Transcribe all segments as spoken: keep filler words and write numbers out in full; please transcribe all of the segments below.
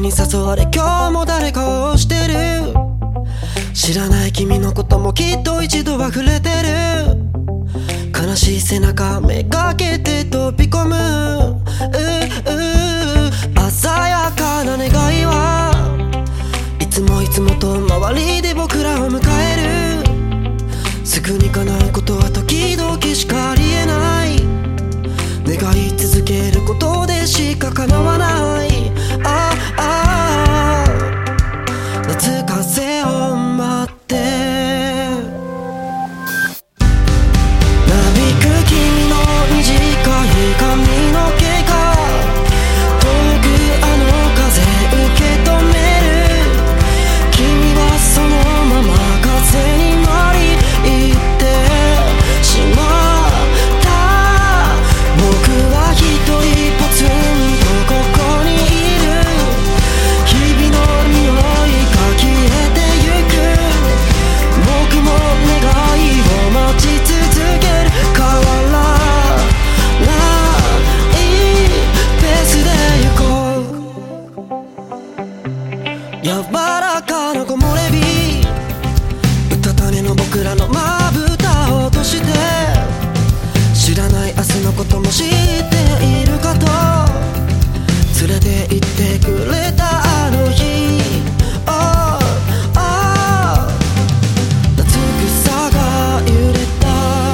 に誘われ今日も誰かをしてる。知らない君のこともきっと一度は触れてる。悲しい背中めがけて飛び込む。うう鮮やかな願いはいつもいつもと周りで僕らを迎える。すぐに叶うことは時々しかありえない。願い続けることでしか叶わない。ああ夏風を待ってなびく君の短い髪の毛が遠くあの風受け止める。君はそのまま風に乗り行ってしまった。僕は一人ポツンとここにいる。日々の匂いが消えてゆく。僕も願いを待ち続ける。変わらないペースで行こう。柔らかな木漏れ日うたた寝の僕らのまぶたを落として知らない明日のことも知っているかと連れて行ってくれたあの日。ああ夏草が揺れた。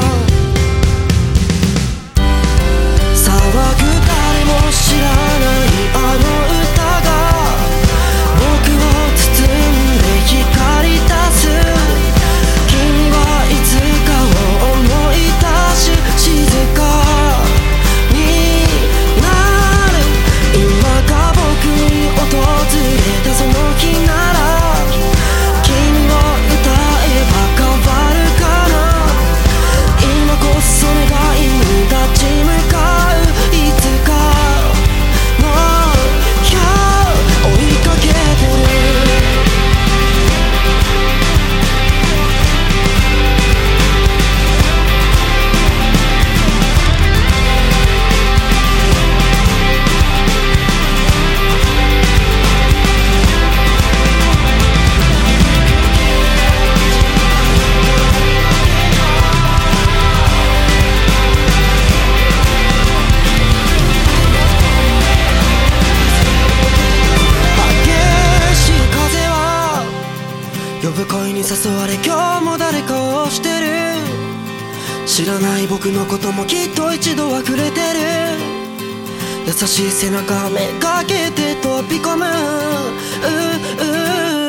騒ぐ誰も知らないあの歌が僕を包んで光り出す。君はいつかを思い出し静かになる。今が僕に訪れたその日なら君を歌えば変わるかな。今こそ願いに立ち向かう。いつかの日を追いかけてる。呼ぶ声に誘われ今日も誰かをしてる。知らない僕のこともきっと一度は触れてる。優しい背中めがけて飛び込む。うう